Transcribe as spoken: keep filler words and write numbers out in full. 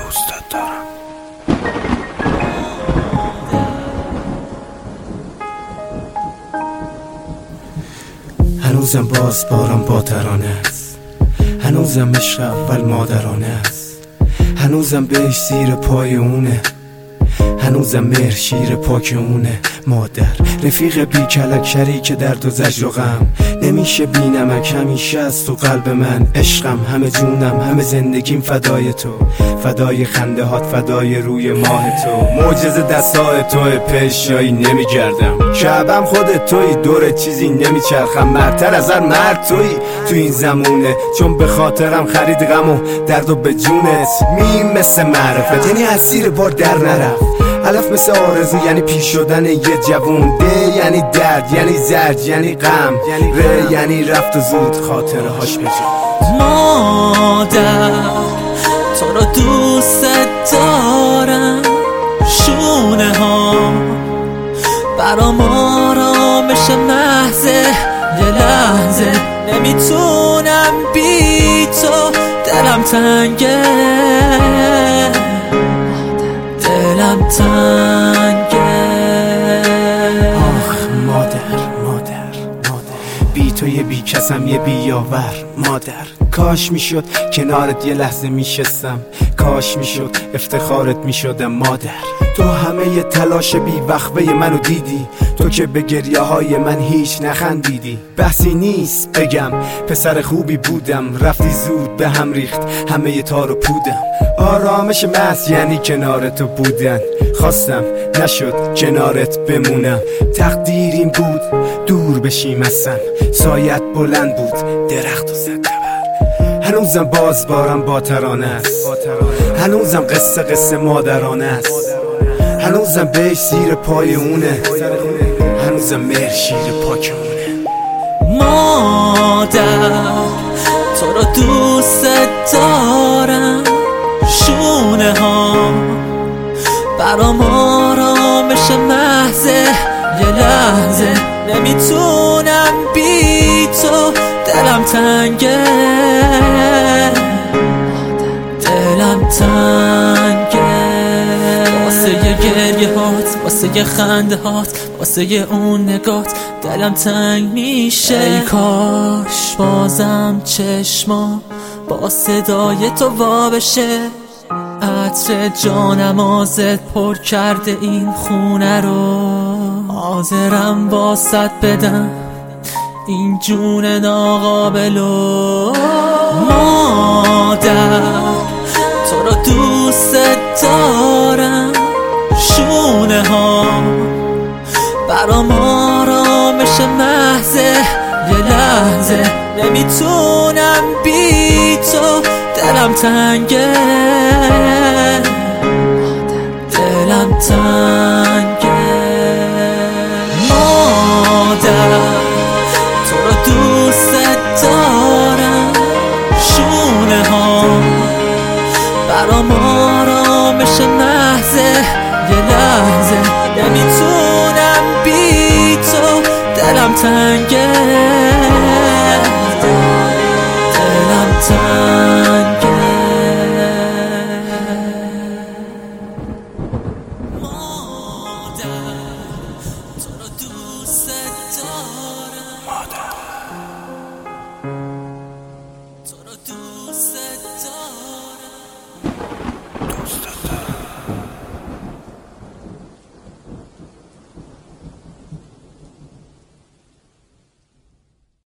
دوستت دارم. هنوزم باز بارم با ترانه است، هنوزم عشق اول مادرانه است، هنوزم بهش زیر پای اونه، هنوزم مهر شیر پاک اونه. مادر رفیق بی کلک شریک درد و زجر و غم، نمیشه بی نمک همیشه از تو قلب من. عشقم همه جونم همه زندگیم فدای تو، فدای خنده هات فدای روی ماه تو. معجزه دستای توی پیش جایی نمیگردم، شعبم خودت توی دور چیزی نمیچرخم. مرتر از هر مرد توی تو این زمونه، چون به خاطرم خرید غم و درد و به جونت میم مثل معرفت، یعنی اسیر بار در نرفت. علف مثل آرزو یعنی پیش شدن یه جوون، ده یعنی درد یعنی زرد یعنی غم، ره یعنی رفت و زود خاطره هاش بجا. مادر تو رو دوست دارم، شونه ها برام آرامش محضه، یه لحظه نمیتونم بی تو، دلم تنگه دلم تنگه. آخ مادر مادر مادر، بی تو یه بی کسم یه بیاور. مادر کاش میشد کنارت یه لحظه میشستم، کاش میشد افتخارت میشدم. مادر تو همه ی تلاش بی وقفه منو دیدی، تو که به گریه های من هیچ نخندیدی. بحثی نیست بگم پسر خوبی بودم، رفتی زود به هم ریخت همه ی تار و پودم. آرامش محض یعنی کنار تو بودن، خواستم نشد کنارت بمونم. تقدیریم بود دور بشیم ازم، سایت بلند بود درخت و زد بر. هنوزم باز بارم با ترانه است، هنوزم قصه قصه مادرانه است، هنوزم بهش زیر پای اونه، هنوزم مهر شیر پاک اونه. مادر تو رو دوست دارم، شونه ها برام آرامش محضه، یه لحظه نمیتونم بی تو، دلم تنگه دلم تنگه. واسه یه گریه هات، واسه یه خنده هات، واسه یه اون نگات دلم تنگ میشه. ای کاش بازم چشما با صدای تو وا بشه، عطر جانم آزد پر کرده این خونه رو. حاضرم واسط بدم این جون ناقابلو. مادر تو رو دوست دارم، شونه ها برام آرامش محضه، یه لحظه نمیتونم بی تو، دلم تنگه دلم تنگه. مادر تو رو دوست دارم، شونه ها برام آرامش محضه، یه لحظه نمیتونم بی تو، دلم تنگه دلم تنگه. مادر تو رو دوست دارم، مادر